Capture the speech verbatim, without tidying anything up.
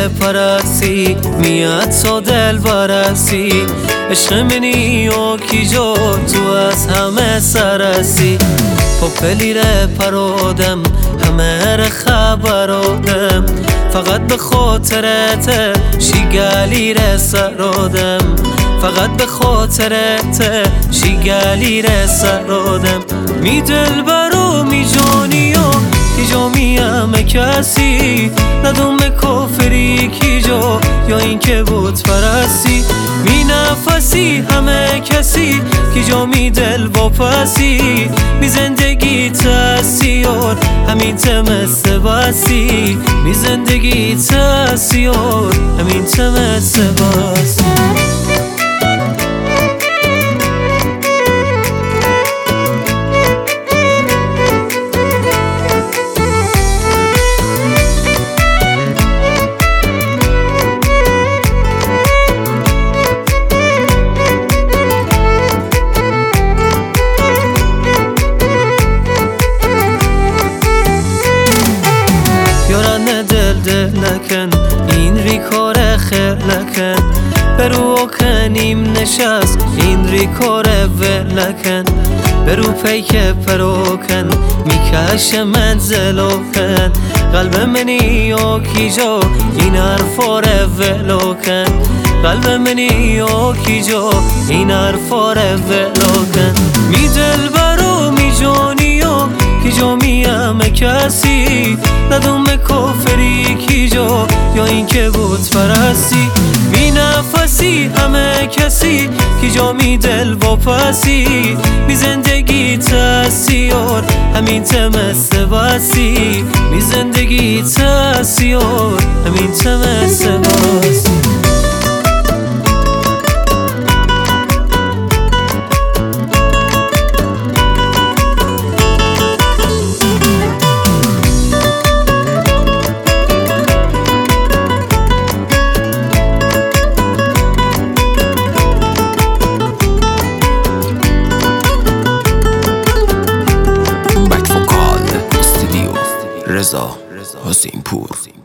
پرستی میاد تو دل برستی عشق منی و کی جو تو از همه سرستی پاپلی ره پرودم همه ره خبرودم فقط به خاطرت شیگلی ره سرودم فقط به خاطرت شیگلی ره سرودم می دل برو می جانی و کی جو می همه کسی ندوم کافری کی جو یا این که بود پرستی می نفسی همه کسی کی جو می دل با پسی می زندگی تسیار همین تمست بسی می زندگی تسیار همین تمست بسی دل نکن این ری کار خیر نکن برو کنیم نشست این ری کار ول نکن برو پیک پروکن میکش منزلو کن قلب منی و کی جو این حرفا رو ولو کن قلب منی و کی جو این حرفا رو ولو کن می دل برو می جانی و کی جو می همه کسی ندوم کافری کی جو یا این که بود پرستی می نفسی همه کسی کی جو می دل با پسی می زندگی تسیار همین تمست بسی می زندگی تسیار همین تمست بسی رضا حسین پور.